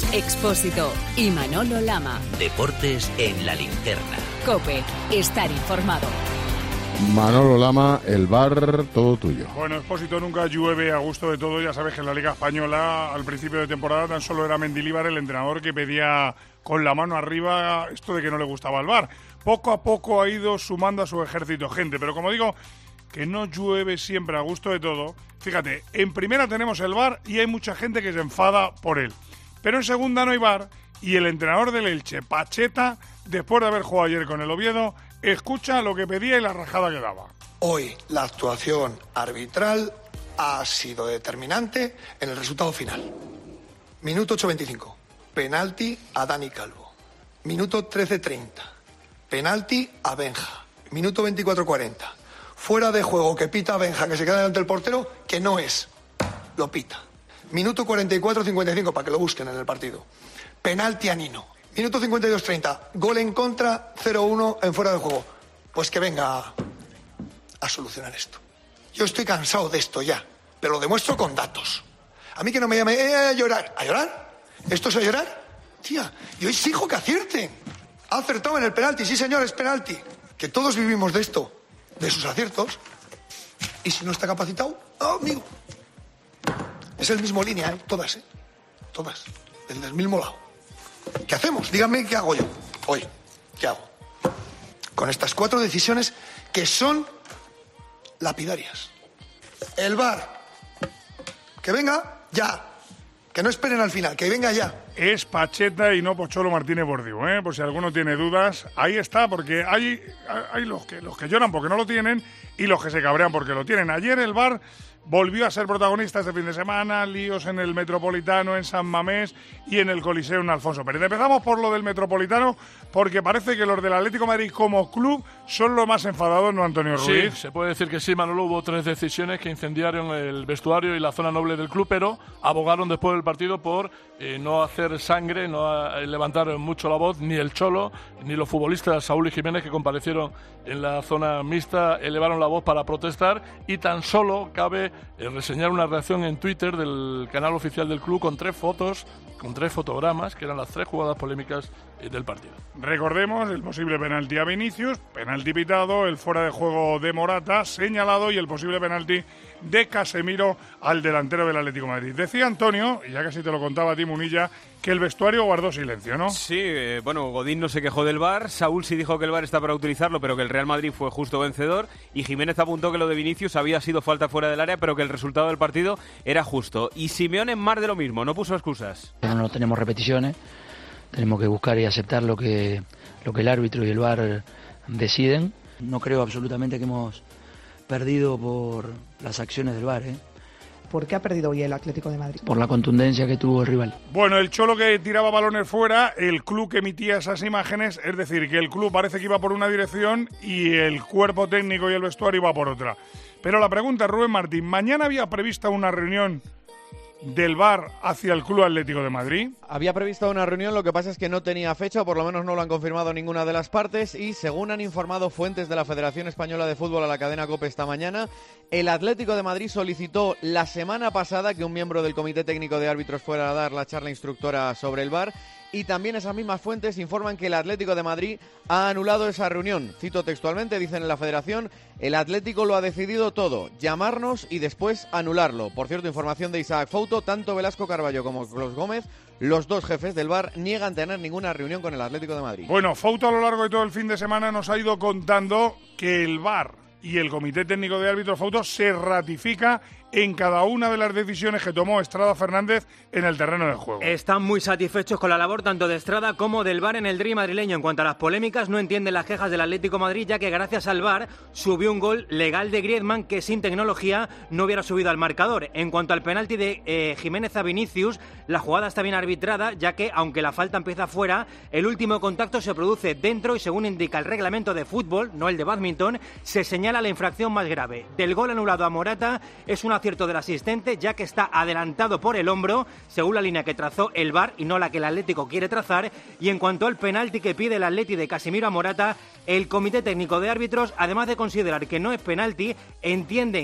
Expósito y Manolo Lama. Deportes en la linterna. COPE, estar informado. Manolo Lama, el VAR, todo tuyo. Bueno, Expósito, nunca llueve a gusto de todo. Ya sabes que en la Liga Española, al principio de temporada, tan solo era Mendilibar el entrenador que pedía con la mano arriba esto de que no le gustaba el VAR. Poco a poco ha ido sumando a su ejército gente, pero como digo, que no llueve siempre a gusto de todo. Fíjate, en primera tenemos el VAR y hay mucha gente que se enfada por él. Pero en segunda no hay VAR y el entrenador del Elche, Pacheta, después de haber jugado ayer con el Oviedo, escucha lo que pedía y la rajada que daba. Hoy la actuación arbitral ha sido determinante en el resultado final. Minuto 8:25, penalti a Dani Calvo. Minuto 13:30, penalti a Benja. Minuto 24:40, fuera de juego que pita a Benja, que se queda delante del portero, que no es, lo pita. Minuto 44:55, para que lo busquen en el partido, penalti a Nino. Minuto 52:30, gol en contra, 0-1 en fuera de juego. Pues que venga a solucionar esto. Yo estoy cansado de esto ya, pero lo demuestro con datos. A mí que no me llame a llorar. ¿A llorar? ¿Esto es a llorar? Tía, yo exijo que acierten. Ha acertado en el penalti, sí señor, es penalti. Que todos vivimos de esto, de sus aciertos. Y si no está capacitado, amigo. Es el mismo línea, todas, todas, del mismo lado. ¿Qué hacemos? Díganme qué hago yo hoy. ¿Qué hago? Con estas 4 decisiones que son lapidarias. El VAR. Que venga ya. Que no esperen al final, que venga ya. Es Pacheta y no Pocholo Martínez Bordiú, por si alguno tiene dudas. Ahí está, porque hay los que lloran porque no lo tienen y los que se cabrean porque lo tienen. Ayer el VAR volvió a ser protagonista este fin de semana, líos en el Metropolitano, en San Mamés y en el Coliseo en Alfonso Pérez. Empezamos por lo del Metropolitano, porque parece que los del Atlético de Madrid como club son los más enfadados, ¿no, Antonio Ruiz? Sí, se puede decir que sí, Manolo. Hubo 3 decisiones que incendiaron el vestuario y la zona noble del club, pero abogaron después del partido por no hacer sangre, no levantar mucho la voz, ni el Cholo, ni los futbolistas Saúl y Jiménez, que comparecieron en la zona mixta, elevaron la voz para protestar, y tan solo cabe reseñar una reacción en Twitter del canal oficial del club con 3 fotos, con 3 fotogramas, que eran las 3 jugadas polémicas del partido. Recordemos el posible penalti a Vinicius, penalti pitado, el fuera de juego de Morata señalado y el posible penalti de Casemiro al delantero del Atlético de Madrid. Decía Antonio, y ya casi te lo contaba a ti, Munilla, que el vestuario guardó silencio, ¿no? Sí, bueno, Godín no se quejó del VAR, Saúl sí dijo que el VAR está para utilizarlo, pero que el Real Madrid fue justo vencedor, y Jiménez apuntó que lo de Vinicius había sido falta fuera del área, pero que el resultado del partido era justo. Y Simeone en más de lo mismo, no puso excusas. No tenemos repeticiones, tenemos que buscar y aceptar lo que el árbitro y el VAR deciden. No creo absolutamente que hemos perdido por las acciones del VAR, ¿Por qué ha perdido hoy el Atlético de Madrid? Por la contundencia que tuvo el rival. Bueno, el Cholo que tiraba balones fuera, el club que emitía esas imágenes, es decir, que el club parece que iba por una dirección y el cuerpo técnico y el vestuario iba por otra. Pero la pregunta, Rubén Martín, ¿mañana había prevista una reunión del VAR hacia el Club Atlético de Madrid? Había previsto una reunión, lo que pasa es que no tenía fecha, o por lo menos no lo han confirmado ninguna de las partes, y según han informado fuentes de la Federación Española de Fútbol a la cadena COPE esta mañana, el Atlético de Madrid solicitó la semana pasada que un miembro del Comité Técnico de Árbitros fuera a dar la charla instructora sobre el VAR, y también esas mismas fuentes informan que el Atlético de Madrid ha anulado esa reunión. Cito textualmente, dicen en la Federación: el Atlético lo ha decidido todo, llamarnos y después anularlo. Por cierto, información de Isaac Fouto, tanto Velasco Carballo como Clos Gómez, los 2 jefes del VAR, niegan tener ninguna reunión con el Atlético de Madrid. Bueno, Fouto a lo largo de todo el fin de semana nos ha ido contando que el VAR y el Comité Técnico de Árbitros, Fouto, se ratifica en cada una de las decisiones que tomó Estrada Fernández en el terreno de juego. Están muy satisfechos con la labor tanto de Estrada como del VAR en el Derbi madrileño. En cuanto a las polémicas, no entienden las quejas del Atlético de Madrid, ya que gracias al VAR subió un gol legal de Griezmann que sin tecnología no hubiera subido al marcador. En cuanto al penalti de Jiménez a Vinicius, la jugada está bien arbitrada, ya que aunque la falta empieza fuera, el último contacto se produce dentro y según indica el reglamento de fútbol, no el de bádminton, se señala la infracción más grave. Del gol anulado a Morata es un acierto del asistente, ya que está adelantado por el hombro, según la línea que trazó el VAR y no la que el Atlético quiere trazar. Y en cuanto al penalti que pide el Atleti de Casemiro a Morata, el Comité Técnico de Árbitros, además de considerar que no es penalti, entienden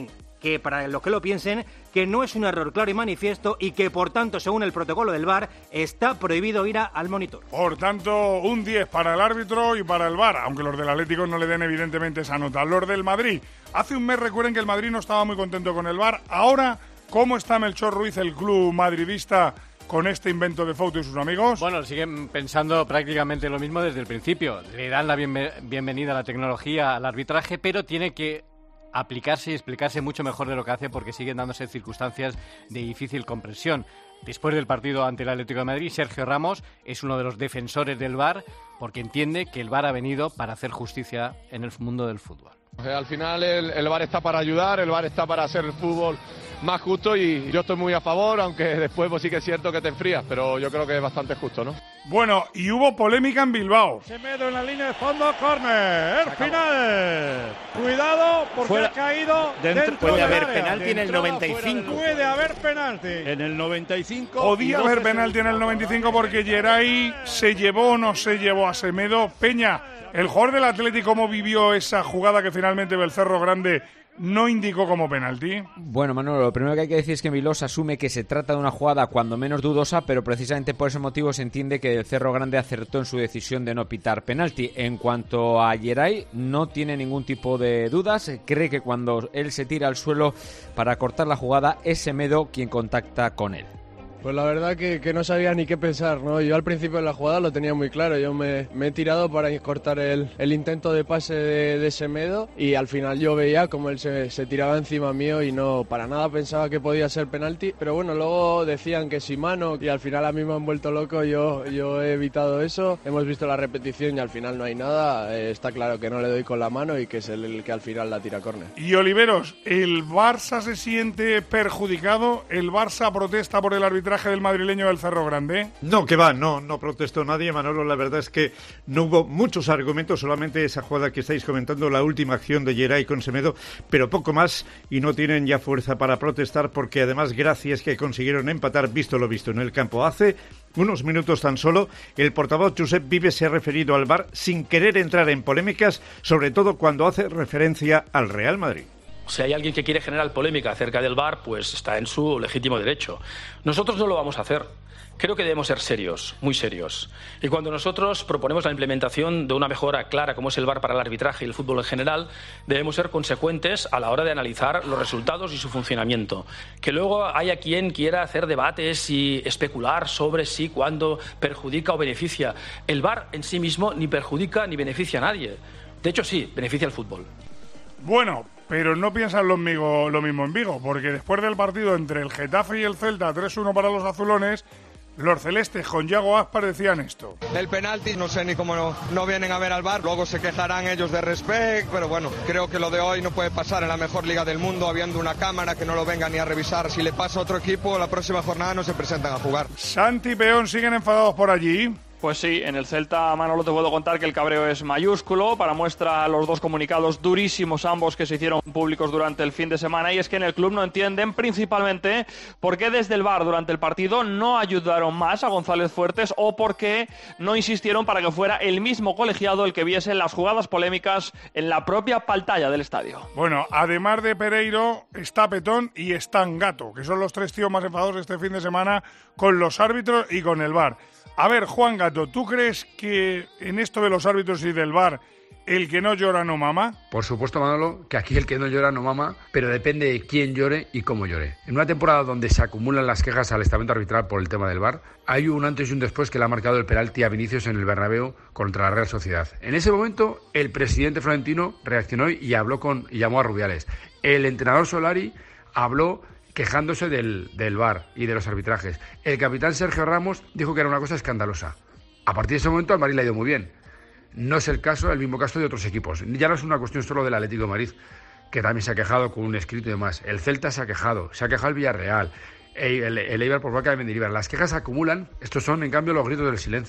que para los que lo piensen, que no es un error claro y manifiesto y que por tanto, según el protocolo del VAR, está prohibido ir al monitor. Por tanto, un 10 para el árbitro y para el VAR, aunque los del Atlético no le den evidentemente esa nota. Los del Madrid, hace un mes recuerden que el Madrid no estaba muy contento con el VAR. Ahora, ¿cómo está Melchor Ruiz, el club madridista, con este invento de Fouto y sus amigos? Bueno, siguen pensando prácticamente lo mismo desde el principio. Le dan la bienvenida a la tecnología, al arbitraje, pero tiene que aplicarse y explicarse mucho mejor de lo que hace porque siguen dándose circunstancias de difícil comprensión. Después del partido ante el Atlético de Madrid, Sergio Ramos es uno de los defensores del VAR porque entiende que el VAR ha venido para hacer justicia en el mundo del fútbol. Al final el VAR está para ayudar, el VAR está para hacer el fútbol más justo y yo estoy muy a favor, aunque después pues sí que es cierto que te enfrías, pero yo creo que es bastante justo, ¿no? Bueno, y hubo polémica en Bilbao. Semedo en la línea de fondo, córner, final. Cuidado porque fuera, ha caído dentro puede del haber área. penalti en el 95. Puede haber penalti. En el 95. Podía haber penalti en el 95 porque Geray se llevó o no se llevó a Semedo. Peña, el jugador del Atlético, ¿cómo vivió esa jugada que finalmente Belcerro Grande no indicó como penalti? Bueno, Manolo, lo primero que hay que decir es que Milós asume que se trata de una jugada cuando menos dudosa, pero precisamente por ese motivo se entiende que el Cerro Grande acertó en su decisión de no pitar penalti. En cuanto a Geray, no tiene ningún tipo de dudas, cree que cuando él se tira al suelo para cortar la jugada es Semedo quien contacta con él. Pues la verdad que no sabía ni qué pensar, ¿no? Yo al principio de la jugada lo tenía muy claro, yo me he tirado para cortar el intento de pase de Semedo y al final yo veía como él se tiraba encima mío y no para nada pensaba que podía ser penalti, pero bueno, luego decían que si mano y al final a mí me han vuelto loco, yo he evitado eso, hemos visto la repetición y al final no hay nada, está claro que no le doy con la mano y que es el que al final la tira córner. Y Oliveros, ¿el Barça se siente perjudicado? ¿El Barça protesta por el arbitraje del madrileño del Cerro Grande? No, que va, no protestó nadie, Manolo. La verdad es que no hubo muchos argumentos, solamente esa jugada que estáis comentando, la última acción de Geray con Semedo, pero poco más, y no tienen ya fuerza para protestar porque además gracias que consiguieron empatar, visto lo visto en el campo. Hace unos minutos tan solo, el portavoz Josep Vives se ha referido al VAR sin querer entrar en polémicas, sobre todo cuando hace referencia al Real Madrid. Si hay alguien que quiere generar polémica acerca del VAR, pues está en su legítimo derecho. Nosotros no lo vamos a hacer. Creo que debemos ser serios, muy serios. Y cuando nosotros proponemos la implementación de una mejora clara como es el VAR para el arbitraje y el fútbol en general, debemos ser consecuentes a la hora de analizar los resultados y su funcionamiento. Que luego haya quien quiera hacer debates y especular sobre si, cuándo perjudica o beneficia. El VAR en sí mismo ni perjudica ni beneficia a nadie. De hecho, sí, beneficia al fútbol. Bueno, pero no piensan lo mismo en Vigo, porque después del partido entre el Getafe y el Celta, 3-1 para los azulones, los celestes con Yago Aspas decían esto. El penalti, no sé ni cómo no vienen a ver al VAR, luego se quejarán ellos de respect, pero bueno, creo que lo de hoy no puede pasar en la mejor liga del mundo, habiendo una cámara que no lo venga ni a revisar. Si le pasa a otro equipo, la próxima jornada no se presentan a jugar. Santi y Peón siguen enfadados por allí. Pues sí, en el Celta, Manolo, te puedo contar que el cabreo es mayúsculo. Para muestra los dos comunicados durísimos ambos que se hicieron públicos durante el fin de semana, y es que en el club no entienden principalmente por qué desde el VAR durante el partido no ayudaron más a González Fuertes o por qué no insistieron para que fuera el mismo colegiado el que viese las jugadas polémicas en la propia pantalla del estadio. Bueno, además de Pereiro, está Petón y está Ngato, que son los tres tíos más enfadados este fin de semana con los árbitros y con el VAR. A ver, Juan Gato, ¿tú crees que en esto de los árbitros y del VAR el que no llora no mama? Por supuesto, Manolo, que aquí el que no llora no mama, pero depende de quién llore y cómo llore. En una temporada donde se acumulan las quejas al estamento arbitral por el tema del VAR, hay un antes y un después que le ha marcado el penalti a Vinicius en el Bernabéu contra la Real Sociedad. En ese momento, el presidente Florentino reaccionó y llamó a Rubiales. El entrenador Solari habló quejándose del VAR y de los arbitrajes. El capitán Sergio Ramos dijo que era una cosa escandalosa. A partir de ese momento al Madrid le ha ido muy bien. No es el mismo caso de otros equipos. Ya no es una cuestión solo del Atlético de Madrid, que también se ha quejado con un escrito y demás. El Celta se ha quejado el Villarreal, el Eibar por boca de Mendilibar. Las quejas se acumulan. Estos son, en cambio, los gritos del silencio.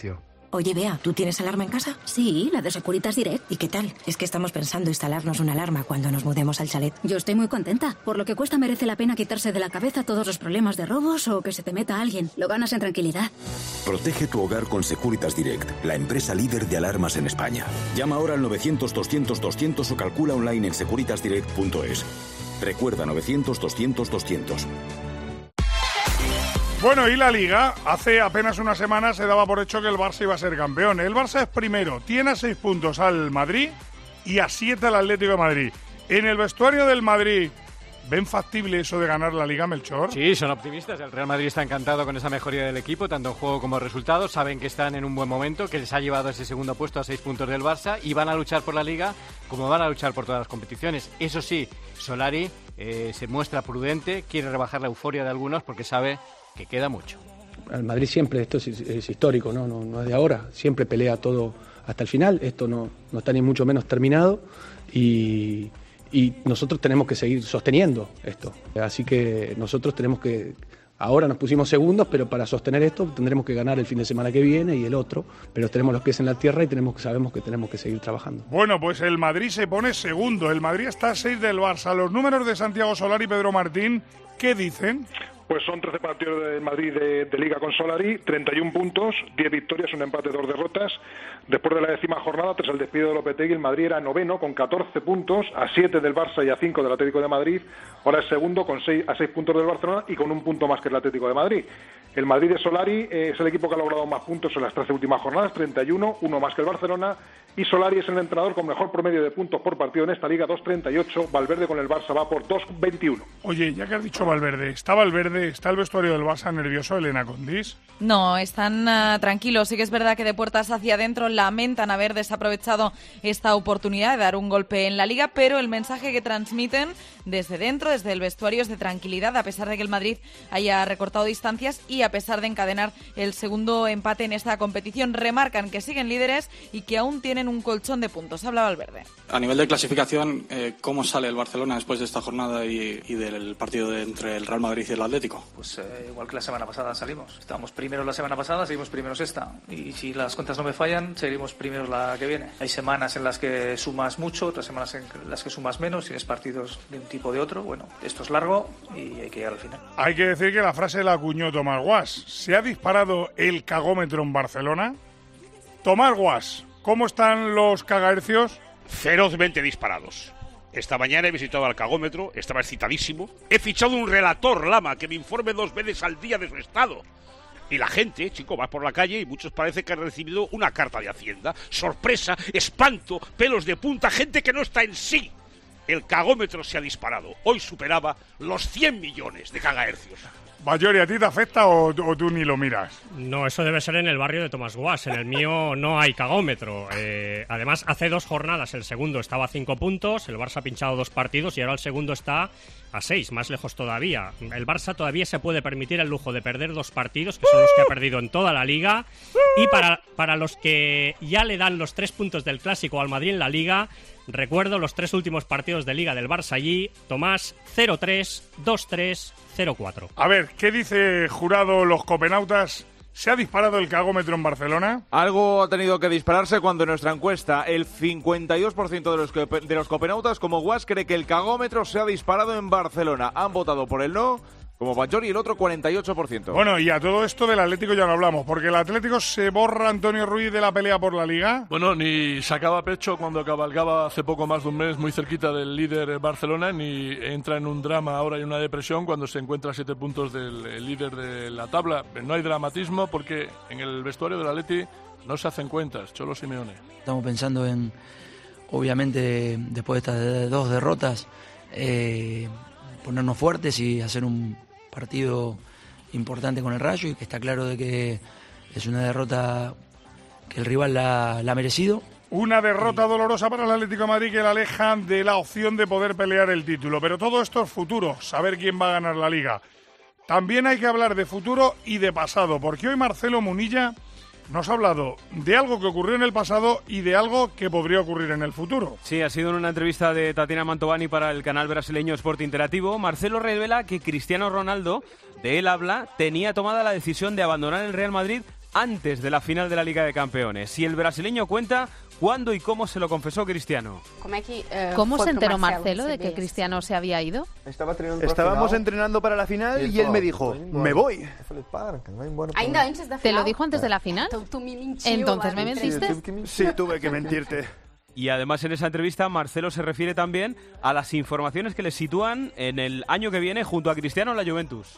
Oye, Bea, ¿tú tienes alarma en casa? Sí, la de Securitas Direct. ¿Y qué tal? Es que estamos pensando instalarnos una alarma cuando nos mudemos al chalet. Yo estoy muy contenta. Por lo que cuesta merece la pena quitarse de la cabeza todos los problemas de robos o que se te meta alguien. Lo ganas en tranquilidad. Protege tu hogar con Securitas Direct, la empresa líder de alarmas en España. Llama ahora al 900-200-200 o calcula online en securitasdirect.es. Recuerda, 900-200-200. Bueno, y la Liga, hace apenas una semana se daba por hecho que el Barça iba a ser campeón. El Barça es primero, tiene a 6 puntos al Madrid y a 7 al Atlético de Madrid. En el vestuario del Madrid, ¿ven factible eso de ganar la Liga, Melchor? Sí, son optimistas. El Real Madrid está encantado con esa mejoría del equipo, tanto en juego como en resultados. Saben que están en un buen momento, que les ha llevado ese segundo puesto a 6 puntos del Barça y van a luchar por la Liga como van a luchar por todas las competiciones. Eso sí, Solari se muestra prudente, quiere rebajar la euforia de algunos porque sabe que queda mucho. El Madrid siempre, esto es histórico, no es de ahora, siempre pelea todo hasta el final, esto no está ni mucho menos terminado y nosotros tenemos que seguir sosteniendo esto. Así que nosotros tenemos que, ahora nos pusimos segundos, pero para sostener esto tendremos que ganar el fin de semana que viene y el otro, pero tenemos los pies en la tierra y sabemos que tenemos que seguir trabajando. Bueno, pues el Madrid se pone segundo, el Madrid está a 6 del Barça. Los números de Santiago Solari y Pedro Martín, ¿qué dicen? Pues son 13 partidos del Madrid de Liga con Solari, 31 puntos, 10 victorias, un empate, 2 derrotas. Después de la 10ª jornada, tras el despido de Lopetegui, el Madrid era noveno con 14 puntos, a 7 del Barça y a 5 del Atlético de Madrid. Ahora es segundo con 6 puntos del Barcelona y con un punto más que el Atlético de Madrid. El Madrid de Solari es el equipo que ha logrado más puntos en las 13 últimas jornadas, 31, uno más que el Barcelona. Y Solari es el entrenador con mejor promedio de puntos por partido en esta Liga, 2,38. Valverde con el Barça va por 2,21. Oye, ya que has dicho Valverde, ¿está el vestuario del Barça nervioso, Elena Condis? No, están tranquilos. Sí que es verdad que de puertas hacia adentro lamentan haber desaprovechado esta oportunidad de dar un golpe en la Liga, pero el mensaje que transmiten desde dentro, desde el vestuario, es de tranquilidad, a pesar de que el Madrid haya recortado distancias y a pesar de encadenar el segundo empate en esta competición. Remarcan que siguen líderes y que aún tienen un colchón de puntos. Habla Valverde. A nivel de clasificación, ¿cómo sale el Barcelona después de esta jornada y del partido entre el Real Madrid y el Atlético? Pues igual que la semana pasada salimos. Estábamos primeros la semana pasada, seguimos primeros esta. Y si las cuentas no me fallan, seguiremos primeros la que viene. Hay semanas en las que sumas mucho, otras semanas en las que sumas menos, tienes partidos de un tipo o de otro. Bueno, esto es largo y hay que llegar al final. Hay que decir que la frase la acuñó Tomás Guas. ¿Se ha disparado el cagómetro en Barcelona? Tomás Guas, ¿cómo están los cagahercios? Ferozmente disparados. Esta mañana he visitado al cagómetro, estaba excitadísimo. He fichado un relator, Lama, que me informe 2 veces al día de su estado. Y la gente, chico, va por la calle y muchos parece que han recibido una carta de Hacienda. Sorpresa, espanto, pelos de punta, gente que no está en sí. El cagómetro se ha disparado. Hoy superaba los 100 millones de cagahercios. Bayori, ¿a ti te afecta o tú ni lo miras? No, eso debe ser en el barrio de Tomás Guas. En el mío no hay cagómetro. Además, hace 2 jornadas el segundo estaba a 5 puntos, el Barça ha pinchado 2 partidos y ahora el segundo está a 6, más lejos todavía. El Barça todavía se puede permitir el lujo de perder 2 partidos, que son los que ha perdido en toda la Liga. Y para los que ya le dan los 3 puntos del Clásico al Madrid en la Liga, recuerdo los 3 últimos partidos de Liga del Barça allí. Tomás, 0-3, 2-3, 0-4. A ver, ¿qué dice Jurado los copenautas? ¿Se ha disparado el cagómetro en Barcelona? Algo ha tenido que dispararse cuando en nuestra encuesta el 52% de los copenautas como Guas cree que el cagómetro se ha disparado en Barcelona. Han votado por el no, como Bayori, y el otro 48%. Bueno, y a todo esto del Atlético ya no hablamos, porque el Atlético se borra, Antonio Ruiz, de la pelea por la Liga. Bueno, ni sacaba pecho cuando cabalgaba hace poco más de un mes muy cerquita del líder Barcelona, ni entra en un drama ahora y una depresión cuando se encuentra a 7 puntos del líder de la tabla. No hay dramatismo porque en el vestuario del Atleti no se hacen cuentas. Cholo Simeone. Estamos pensando en, obviamente, después de estas 2 derrotas, ponernos fuertes y hacer un partido importante con el Rayo, y que está claro de que es una derrota que el rival la ha merecido. Una derrota dolorosa para el Atlético de Madrid que le aleja de la opción de poder pelear el título. Pero todo esto es futuro, saber quién va a ganar la Liga. También hay que hablar de futuro y de pasado, porque hoy Marcelo Munilla nos ha hablado de algo que ocurrió en el pasado y de algo que podría ocurrir en el futuro. Sí, ha sido en una entrevista de Tatiana Mantovani para el canal brasileño Sport Interactivo. Marcelo revela que Cristiano Ronaldo, de él habla, tenía tomada la decisión de abandonar el Real Madrid antes de la final de la Liga de Campeones. Si el brasileño cuenta cuándo y cómo se lo confesó Cristiano. ¿Cómo se enteró Marcelo de que Cristiano se había ido? Estábamos entrenando para la final y él me dijo, me voy. ¿Te lo dijo antes de la final? ¿Entonces me mentiste? Sí, tuve que mentirte. Y además en esa entrevista Marcelo se refiere también a las informaciones que le sitúan en el año que viene junto a Cristiano en la Juventus.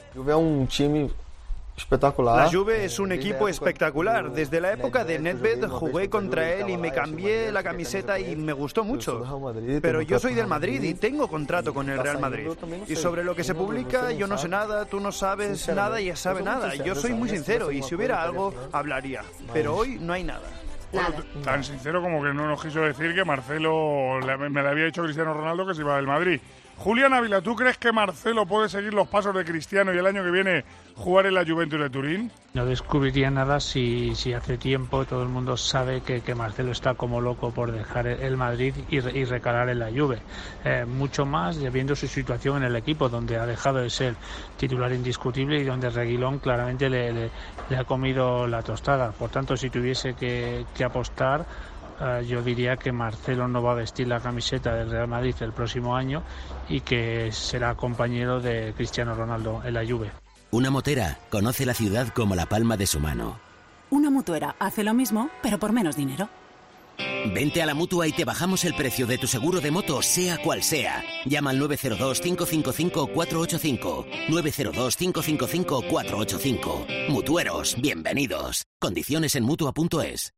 La Juve es un equipo espectacular. Desde la época de Nedved jugué contra él y me cambié la camiseta y me gustó mucho. Pero yo soy del Madrid y tengo contrato con el Real Madrid. Y sobre lo que se publica, yo no sé nada, tú no sabes nada y él sabe nada. Yo soy muy sincero y si hubiera algo, hablaría. Pero hoy no hay nada. Bueno, tan sincero como que no nos quiso decir que Marcelo me le había dicho Cristiano Ronaldo que se iba del Madrid. Julián Ávila, ¿tú crees que Marcelo puede seguir los pasos de Cristiano y el año que viene jugar en la Juventus de Turín? No descubriría nada si hace tiempo todo el mundo sabe que Marcelo está como loco por dejar el Madrid y recalar en la Juve. Mucho más viendo su situación en el equipo, donde ha dejado de ser titular indiscutible y donde Reguilón claramente le ha comido la tostada. Por tanto, si tuviese que apostar, yo diría que Marcelo no va a vestir la camiseta del Real Madrid el próximo año y que será compañero de Cristiano Ronaldo en la Juve. Una motera conoce la ciudad como la palma de su mano. Una mutuera hace lo mismo, pero por menos dinero. Vente a la Mutua y te bajamos el precio de tu seguro de moto, sea cual sea. Llama al 902-555-485. 902-555-485. Mutueros, bienvenidos. Condiciones en Mutua.es.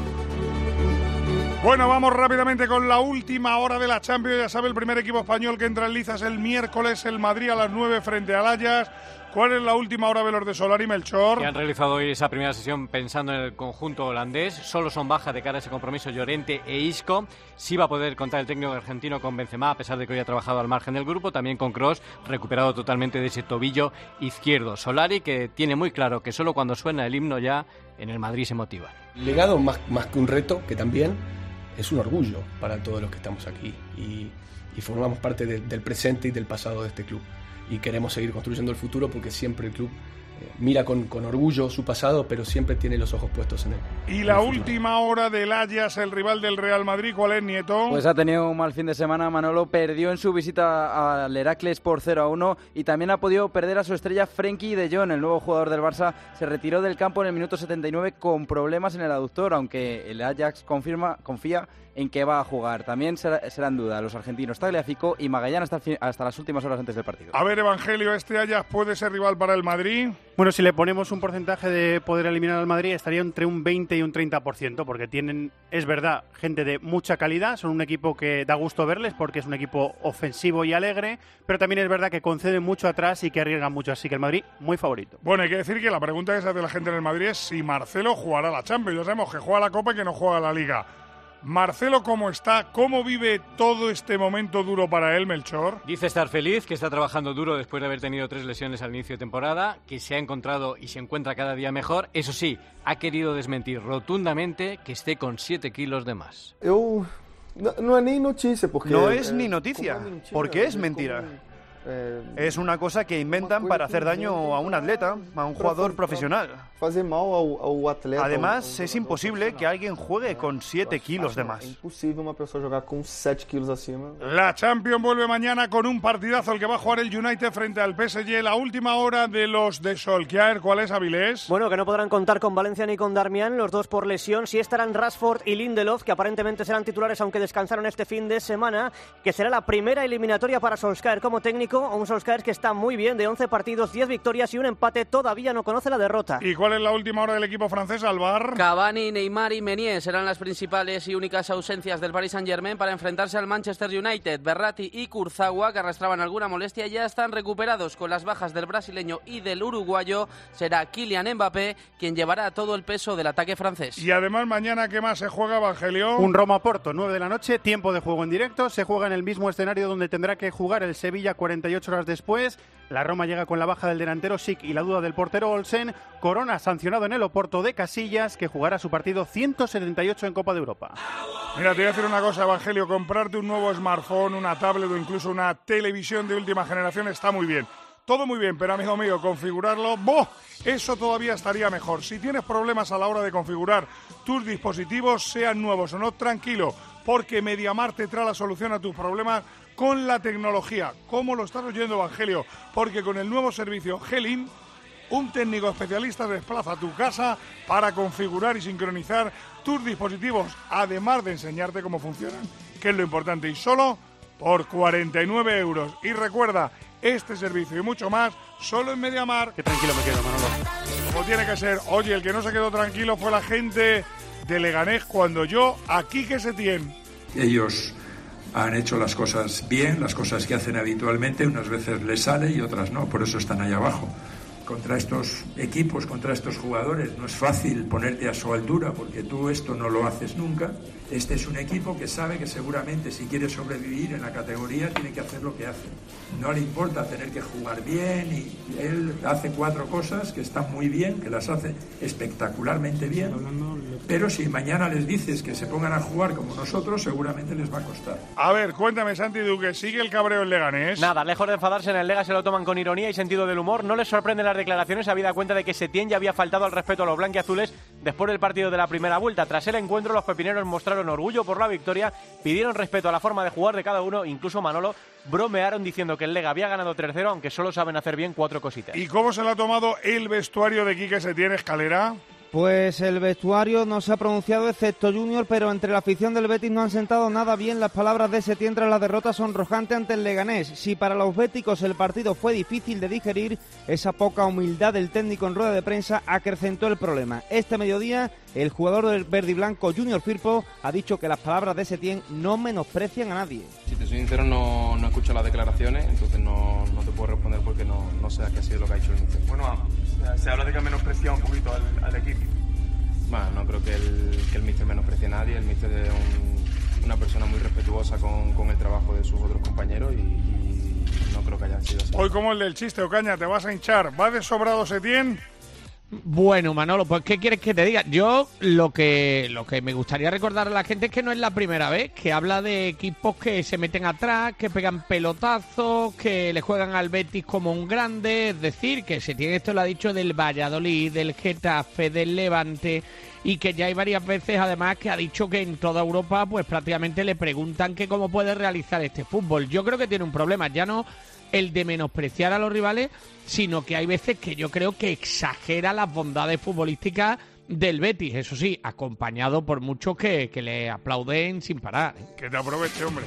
Bueno, vamos rápidamente con la última hora de la Champions. Ya sabe, el primer equipo español que entra en liza es el miércoles, el Madrid a las 9 frente al Ajax. ¿Cuál es la última hora de los de Solari, Melchor? Que han realizado hoy esa primera sesión pensando en el conjunto holandés. Solo son baja de cara a ese compromiso Llorente e Isco. Sí va a poder contar el técnico argentino con Benzema, a pesar de que hoy ha trabajado al margen del grupo. También con Kroos, recuperado totalmente de ese tobillo izquierdo. Solari, que tiene muy claro que solo cuando suena el himno ya en el Madrid se motiva. Legado más que un reto, que también es un orgullo para todos los que estamos aquí y formamos parte del presente y del pasado de este club. Y queremos seguir construyendo el futuro porque siempre el club mira con orgullo su pasado, pero siempre tiene los ojos puestos en él. Y la última hora del Ajax, el rival del Real Madrid, ¿cuál es, Nieto? Pues ha tenido un mal fin de semana. Manolo perdió en su visita al Heracles por 0-1 y también ha podido perder a su estrella Frenkie de Jong. El nuevo jugador del Barça se retiró del campo en el minuto 79 con problemas en el aductor, aunque el Ajax confía en que va a jugar. También serán duda los argentinos Tagliafico y Magallán hasta las últimas horas antes del partido. A ver, Evangelio, ¿este Ajax puede ser rival para el Madrid? Bueno, si le ponemos un porcentaje de poder eliminar al Madrid, estaría entre un 20 y un 30%, porque tienen, es verdad, gente de mucha calidad, son un equipo que da gusto verles porque es un equipo ofensivo y alegre, pero también es verdad que conceden mucho atrás y que arriesgan mucho, así que el Madrid muy favorito. Bueno, hay que decir que la pregunta que se hace la gente en el Madrid es si Marcelo jugará la Champions. Ya sabemos que juega la Copa y que no juega la Liga. Marcelo, ¿cómo está? ¿Cómo vive todo este momento duro para él, Melchor? Dice estar feliz, que está trabajando duro después de haber tenido 3 lesiones al inicio de temporada, que se ha encontrado y se encuentra cada día mejor. Eso sí, ha querido desmentir rotundamente que esté con 7 kilos de más. No es ni noticia, porque es mentira. Es una cosa que inventan para hacer daño a un atleta, a un jugador profesional. Además, es imposible que alguien juegue con 7 kilos de más. La Champions vuelve mañana con un partidazo, el que va a jugar el United frente al PSG. La última hora de los de Solskjaer, ¿cuál es, Avilés? Bueno, que no podrán contar con Valencia ni con Darmian, los dos por lesión. Sí estarán Rashford y Lindelof, que aparentemente serán titulares aunque descansaron este fin de semana, que será la primera eliminatoria para Solskjaer como técnico. Un Solskjaer que está muy bien, de 11 partidos, 10 victorias y un empate, todavía no conoce la derrota. ¿Y cuál es la última hora del equipo francés, Alvar? Cavani, Neymar y Meunier serán las principales y únicas ausencias del Paris Saint-Germain para enfrentarse al Manchester United. Verratti y Kurzawa, que arrastraban alguna molestia, ya están recuperados. Con las bajas del brasileño y del uruguayo, será Kylian Mbappé quien llevará todo el peso del ataque francés. Y además mañana, ¿qué más se juega, Evangelio? Un Roma-Porto, 9 de la noche, tiempo de juego en directo. Se juega en el mismo escenario donde tendrá que jugar el Sevilla 48 horas después. La Roma llega con la baja del delantero Schick y la duda del portero Olsen. Corona sancionado en el Oporto de Casillas, que jugará su partido 178 en Copa de Europa. Mira, te voy a decir una cosa, Evangelio. Comprarte un nuevo smartphone, una tablet o incluso una televisión de última generación está muy bien. todo muy bien, pero amigo mío, configurarlo, eso todavía estaría mejor. Si tienes problemas a la hora de configurar tus dispositivos, sean nuevos o no, tranquilo, porque MediaMarkt te trae la solución a tus problemas con la tecnología. ¿Cómo lo estás oyendo, Evangelio? Porque con el nuevo servicio G-Link, un técnico especialista se desplaza a tu casa para configurar y sincronizar tus dispositivos, además de enseñarte cómo funcionan, que es lo importante, y solo por 49 euros. Y recuerda, este servicio y mucho más, solo en MediaMarkt. Qué tranquilo me quedo, Manolo. Como tiene que ser. Oye, el que no se quedó tranquilo fue la gente de Leganés cuando yo, aquí que se tiene. Ellos han hecho las cosas bien, las cosas que hacen habitualmente, unas veces les sale y otras no, por eso están ahí abajo. Contra estos equipos, contra estos jugadores, no es fácil ponerte a su altura porque tú esto no lo haces nunca. Este es un equipo que sabe que seguramente si quiere sobrevivir en la categoría tiene que hacer lo que hace. No le importa tener que jugar bien y él hace 4 cosas que están muy bien, que las hace espectacularmente bien, pero si mañana les dices que se pongan a jugar como nosotros, seguramente les va a costar. A ver, cuéntame, Santi Duque, ¿sigue el cabreo en Leganés? Nada, lejos de enfadarse, en el Lega se lo toman con ironía y sentido del humor. No les sorprenden las declaraciones, habida cuenta de que Setién ya había faltado al respeto a los blanquiazules después del partido de la primera vuelta. Tras el encuentro, los pepineros mostraron orgullo por la victoria, pidieron respeto a la forma de jugar de cada uno, incluso Manolo bromearon diciendo que el Lega había ganado 3-0, aunque solo saben hacer bien 4 cositas. ¿Y cómo se lo ha tomado el vestuario de Quique Setién, Escalera? Pues el vestuario no se ha pronunciado excepto Junior, pero entre la afición del Betis no han sentado nada bien las palabras de Setién tras la derrota sonrojante ante el Leganés. Si para los béticos el partido fue difícil de digerir, esa poca humildad del técnico en rueda de prensa acrecentó el problema. Este mediodía, el jugador del verde y blanco Junior Firpo ha dicho que las palabras de Setién no menosprecian a nadie. Si te soy sincero, no escucho las declaraciones, entonces no te puedo responder porque no sé qué ha sido lo que ha dicho el míster. Bueno, se habla de que ha menospreciado un poquito al equipo. Bueno, no creo que el míster menosprecie a nadie. El míster es una persona muy respetuosa con el trabajo de sus otros compañeros y no creo que haya sido así. Hoy como el del chiste, Ocaña, te vas a hinchar. ¿Va de sobrado Setién? Bueno, Manolo, pues ¿qué quieres que te diga? Yo lo que me gustaría recordar a la gente es que no es la primera vez que habla de equipos que se meten atrás, que pegan pelotazos, que le juegan al Betis como un grande. Es decir, que Setién esto lo ha dicho del Valladolid, del Getafe, del Levante, y que ya hay varias veces además que ha dicho que en toda Europa pues prácticamente le preguntan que cómo puede realizar este fútbol. Yo creo que tiene un problema, ya no el de menospreciar a los rivales, sino que hay veces que yo creo que exagera las bondades futbolísticas del Betis, eso sí, acompañado por muchos que le aplauden sin parar. Que te aproveche, hombre.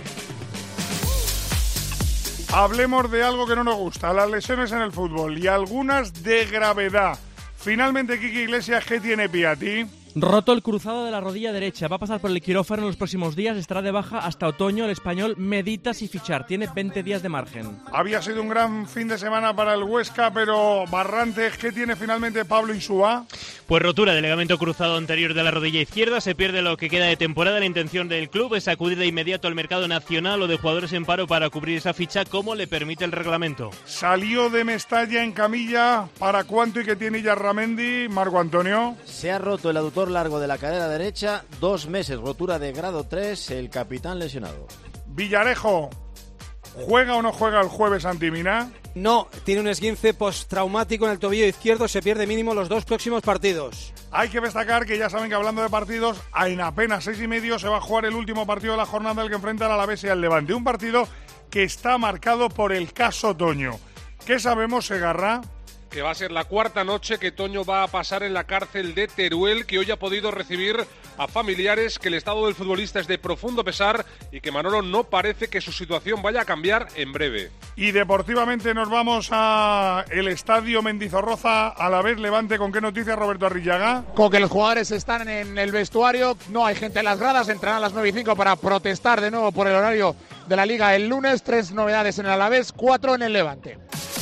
Hablemos de algo que no nos gusta, las lesiones en el fútbol y algunas de gravedad. Finalmente, Quique Iglesias, ¿qué tiene Piatti? Roto el cruzado de la rodilla derecha, va a pasar por el quirófano en los próximos días, estará de baja hasta otoño. El español medita si fichar, tiene 20 días de margen. Había sido un gran fin de semana para el Huesca, pero Barrantes, ¿qué tiene finalmente Pablo Insúa? Pues rotura del ligamento cruzado anterior de la rodilla izquierda, se pierde lo que queda de temporada. La intención del club es acudir de inmediato al mercado nacional o de jugadores en paro para cubrir esa ficha como le permite el reglamento. Salió de Mestalla en camilla, ¿para cuánto y qué tiene Yarramendi, Marco Antonio? Se ha roto el aductor largo de la cadera derecha, 2 meses, rotura de grado 3, el capitán lesionado. Villarejo, ¿juega o no juega el jueves ante Mina? No, tiene un esguince postraumático en el tobillo izquierdo, se pierde mínimo los 2 próximos partidos. Hay que destacar que ya saben que hablando de partidos, en apenas 6:30 se va a jugar el último partido de la jornada, el que enfrenta al Alavés y al Levante. Un partido que está marcado por el caso Toño. ¿Qué sabemos, Segarra? Que va a ser la 4ª noche que Toño va a pasar en la cárcel de Teruel, que hoy ha podido recibir a familiares, que el estado del futbolista es de profundo pesar y que Manolo no parece que su situación vaya a cambiar en breve. Y deportivamente nos vamos a el Estadio Mendizorroza, Alavés Levante. ¿Con qué noticias, Roberto Arrillaga? Con que los jugadores están en el vestuario, no hay gente en las gradas, entrarán a las 9:05 para protestar de nuevo por el horario de la Liga el lunes. 3 novedades en el Alavés, 4 en el Levante.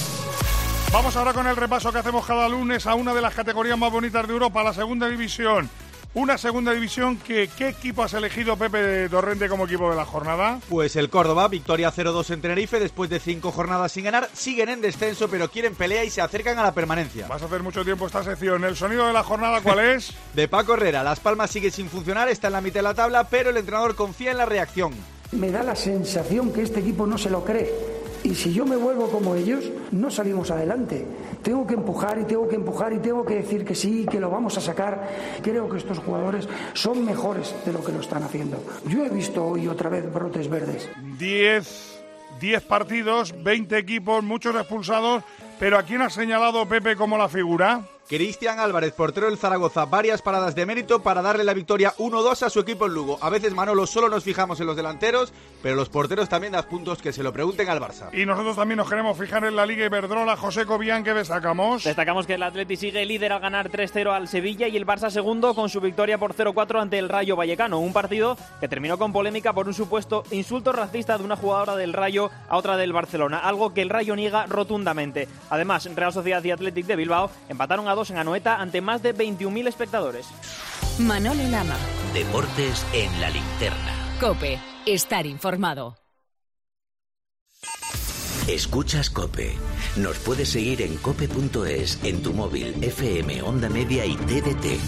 Vamos ahora con el repaso que hacemos cada lunes a una de las categorías más bonitas de Europa, la segunda división. Una segunda división que, ¿qué equipo has elegido, Pepe Torrente, como equipo de la jornada? Pues el Córdoba, victoria 0-2 en Tenerife, después de 5 jornadas sin ganar, siguen en descenso, pero quieren pelea y se acercan a la permanencia. Vas a hacer mucho tiempo esta sección. ¿El sonido de la jornada cuál es? De Paco Herrera, Las Palmas sigue sin funcionar, está en la mitad de la tabla, pero el entrenador confía en la reacción. Me da la sensación que este equipo no se lo cree. Y y si yo me vuelvo como ellos, no salimos adelante. Tengo que empujar y tengo que empujar y tengo que decir que sí, que lo vamos a sacar. Creo que estos jugadores son mejores de lo que lo están haciendo. Yo he visto hoy otra vez brotes verdes. 10 partidos, 20 equipos, muchos expulsados, pero ¿a quién ha señalado Pepe como la figura? Cristian Álvarez, portero del Zaragoza, varias paradas de mérito para darle la victoria 1-2 a su equipo en Lugo. A veces, Manolo, solo nos fijamos en los delanteros, pero los porteros también dan puntos, que se lo pregunten al Barça. Y nosotros también nos queremos fijar en la Liga Iberdrola. José Cobian, ¿qué destacamos? Destacamos que el Atleti sigue líder al ganar 3-0 al Sevilla y el Barça segundo con su victoria por 0-4 ante el Rayo Vallecano. Un partido que terminó con polémica por un supuesto insulto racista de una jugadora del Rayo a otra del Barcelona, algo que el Rayo niega rotundamente. Además, Real Sociedad y Athletic de Bilbao empataron a 2 en Anoeta ante más de 21.000 espectadores. Manolo Lama. Deportes en la linterna. COPE. Estar informado. Escuchas COPE. Nos puedes seguir en cope.es, en tu móvil, FM, Onda Media y TDT.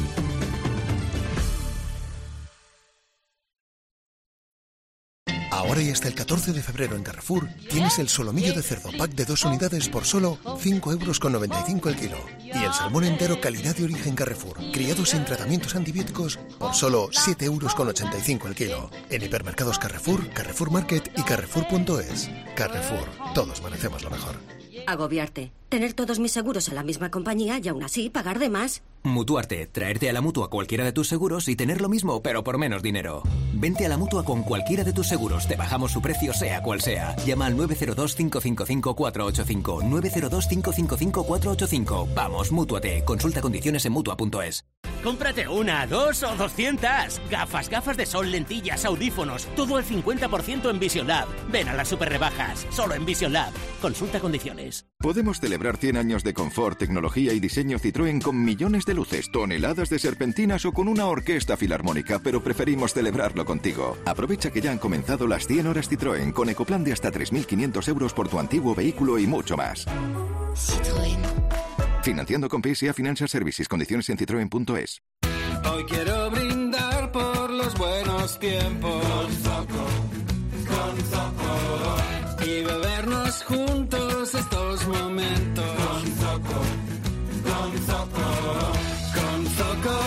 Ahora y hasta el 14 de febrero en Carrefour tienes el solomillo de cerdo pack de 2 unidades por solo 5,95 € el kilo. Y el salmón entero calidad de origen Carrefour, criado sin tratamientos antibióticos, por solo 7,85 € el kilo. En hipermercados Carrefour, Carrefour Market y Carrefour.es. Carrefour, todos merecemos lo mejor. Agobiarte. Tener todos mis seguros en la misma compañía y aún así pagar de más. Mutuarte. Traerte a la Mutua cualquiera de tus seguros y tener lo mismo, pero por menos dinero. Vente a la Mutua con cualquiera de tus seguros. Te bajamos su precio, sea cual sea. Llama al 902-555-485. 902-555-485. Vamos, Mútuate. Consulta condiciones en Mutua.es. Cómprate 1, 2 o 200. Gafas de sol, lentillas, audífonos. Todo al 50% en Vision Lab. Ven a las super rebajas. Solo en Vision Lab. Consulta condiciones. Podemos celebrar 100 años de confort, tecnología y diseño Citroën con millones de luces, toneladas de serpentinas o con una orquesta filarmónica, pero preferimos celebrarlo contigo. Aprovecha que ya han comenzado las 100 horas Citroën con ecoplan de hasta 3.500 € por tu antiguo vehículo y mucho más. Citroën. Financiando con PSA Financial Services. Condiciones en citroen.es. Hoy quiero brindar por los buenos tiempos. Con Zoco. Y bebernos juntos estos momentos. Con Zoco. Con Zoco. Con Zoco.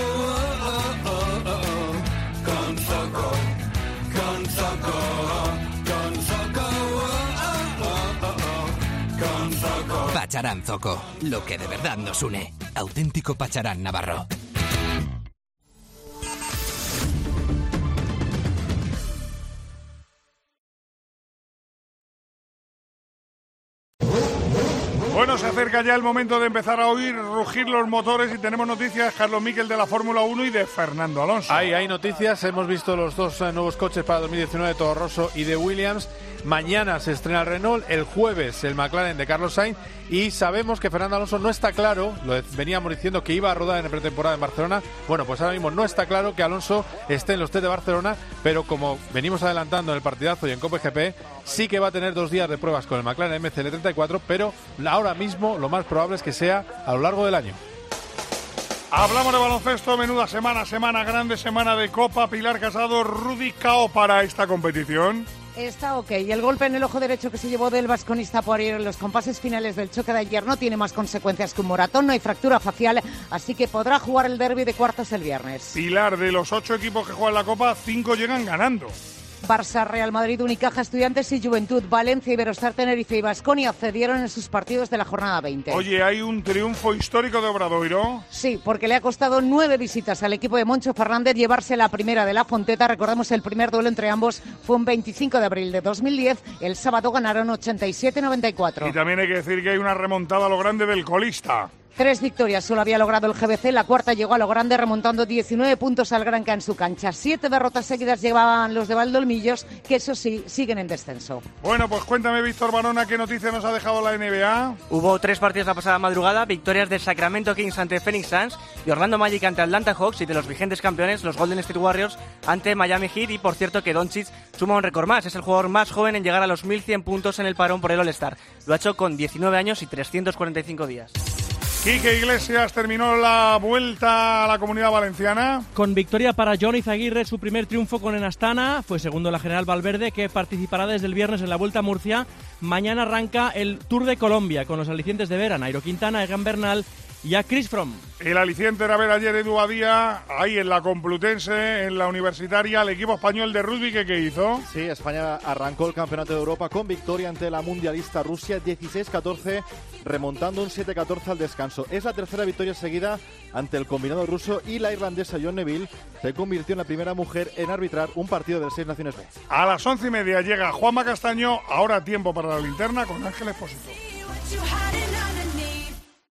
Con Zoco. Con Zoco. Con Zoco. Con Zoco. Pacharán Zoco. Lo que de verdad nos une. Auténtico Pacharán Navarro. Bueno, se acerca ya el momento de empezar a oír rugir los motores y tenemos noticias, Carlos Miquel, de la Fórmula 1 y de Fernando Alonso. Hay noticias, hemos visto los dos nuevos coches para 2019 de Toro Rosso y de Williams. Mañana se estrena el Renault, el jueves el McLaren de Carlos Sainz y sabemos que Fernando Alonso no está claro, lo veníamos diciendo que iba a rodar en la pretemporada en Barcelona, bueno, pues ahora mismo no está claro que Alonso esté en los test de Barcelona, pero como venimos adelantando en el partidazo y en Copa GP, sí que va a tener 2 días de pruebas con el McLaren MCL34, pero ahora mismo lo más probable es que sea a lo largo del año. Hablamos de baloncesto, menuda semana, grande semana de Copa. Pilar Casado, Rudy Cao para esta competición. Está ok. Y el golpe en el ojo derecho que se llevó del vasconista Poirier en los compases finales del choque de ayer no tiene más consecuencias que un moratón, no hay fractura facial, así que podrá jugar el derbi de cuartos el viernes. Pilar, de los 8 equipos que juegan la Copa, 5 llegan ganando. Barça, Real Madrid, Unicaja, Estudiantes y Juventud, Valencia, Iberostar, Tenerife y Baskonia accedieron en sus partidos de la jornada 20. Oye, ¿hay un triunfo histórico de Obradoiro? Sí, porque le ha costado 9 visitas al equipo de Moncho Fernández llevarse la primera de la Fonteta. Recordemos, el primer duelo entre ambos fue un 25 de abril de 2010. El sábado ganaron 87-94. Y también hay que decir que hay una remontada a lo grande del colista. 3 victorias solo había logrado el GBC, la cuarta llegó a lo grande remontando 19 puntos al Granca en su cancha. 7 derrotas seguidas llevaban los de Valdomillos, que eso sí, siguen en descenso. Bueno, pues cuéntame, Víctor Barona, ¿qué noticia nos ha dejado la NBA? Hubo 3 partidos la pasada madrugada, victorias de Sacramento Kings ante Phoenix Suns y Orlando Magic ante Atlanta Hawks y de los vigentes campeones, los Golden State Warriors, ante Miami Heat. Y por cierto que Doncic suma un récord más, es el jugador más joven en llegar a los 1.100 puntos en el parón por el All-Star. Lo ha hecho con 19 años y 345 días. Quique Iglesias terminó la vuelta a la Comunidad Valenciana. Con victoria para Jon Izaguirre, su primer triunfo con el Astana. Fue segundo en la General Valverde, que participará desde el viernes en la Vuelta a Murcia. Mañana arranca el Tour de Colombia con los alicientes de ver a Nairo Quintana, Egan Bernal y a Chris Froome. El aliciente era ver ayer Edu Badía, ahí en la Complutense, en la Universitaria, el equipo español de rugby que hizo. Sí, España arrancó el Campeonato de Europa con victoria ante la mundialista Rusia 16-14, remontando un 7-14 al descanso. Es la tercera victoria seguida ante el combinado ruso y la irlandesa John Neville se convirtió en la primera mujer en arbitrar un partido del Seis Naciones B. A las 11:30 llega Juanma Castaño, ahora tiempo para la linterna con Ángel Expósito.